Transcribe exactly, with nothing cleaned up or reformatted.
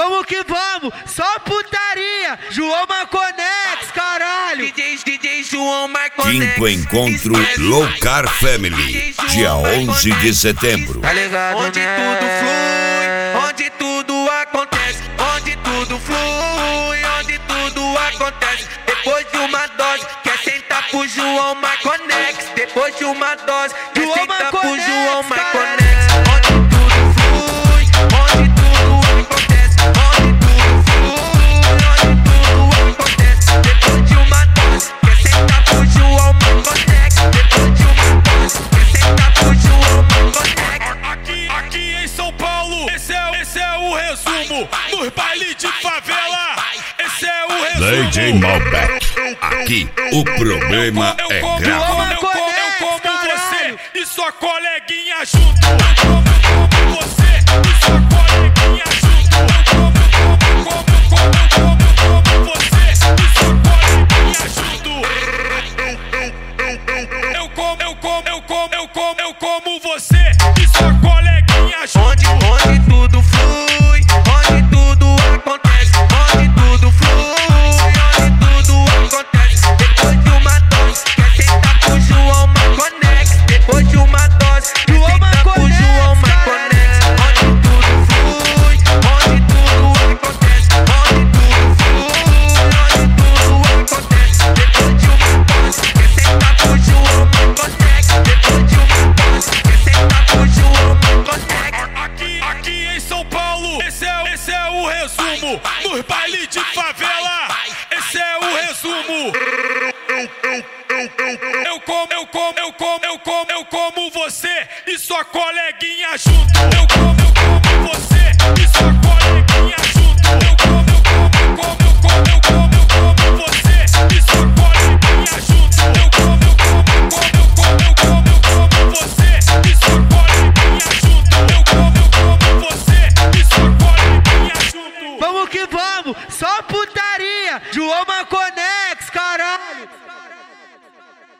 Vamos que vamos, só putaria. João Marconex, caralho. D J, D J João Marconex. Quinto encontro Low Car Family, dia onze de setembro. Tá ligado, onde né? tudo flui, onde tudo acontece, onde tudo flui, onde tudo acontece. Depois de uma dose, quer sentar pro João Marconex. Depois de uma dose, quer João sentar pro Marconex, João caralho. Marconex. Onde tudo flui, onde tudo acontece, onde tudo flui, onde tudo acontece. Depois de uma dose, quer sentar pro João Marconex. Depois de uma dose, quer sentar pro João Marconex. Aqui, aqui em São Paulo, esse é, esse é o resumo. Nos bailes de favela, esse é o resumo. D J Malbec, aqui o problema eu é como, grave. Eu como, eu como, eu Marconex, como caralho. você e sua coleguinha junto. Eu como, eu como você e sua coleguinha junto. Eu como, eu como, eu como, eu como, eu como você e sua coleguinha junto. Eu como, eu como, eu como, eu como, eu como você e sua coleguinha junto. Onde, onde tudo flui, onde tudo acontece, onde tudo flui, onde tudo acontece. Depois de uma dose, quer sentar pro João Marconex. Depois de uma dose, quer João sentar pro Marconex, João Marconex. Onde tudo flui, onde tudo acontece, onde tudo flui, onde tudo acontece. Depois de uma dose, quer sentar pro João Marconex. Depois de uma dose, quer sentar pro João Marconex. Aqui, aqui em São Paulo, esse é, esse é o resumo. Nos bailes de favela, esse é o resumo. Eu como, eu como, eu como, eu como, eu como você e sua coleguinha junto. Eu como, eu como você e sua coleguinha junto. Eu como, eu como, eu como, eu como, eu como, eu como você e sua coleguinha junto. Eu como, eu como, eu como, eu como, eu como, eu como você e sua coleguinha junto. Eu como, eu como você e sua coleguinha junto. Vamos que vamos, só putaria. João Marconex.